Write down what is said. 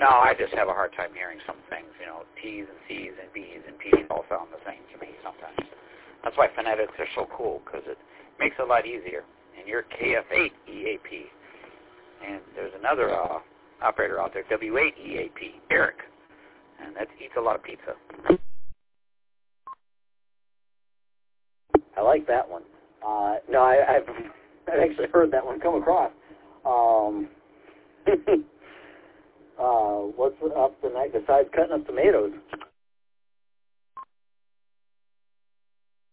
No, I just have a hard time hearing some things. You know, T's and C's and B's and P's all sound the same to me sometimes. That's why phonetics are so cool, because it makes it a lot easier. And you're KF8 EAP. And there's another operator out there, W8 EAP, Eric. And that eats a lot of pizza. I like that one. No, I've actually heard that one come across. What's up tonight besides cutting up tomatoes?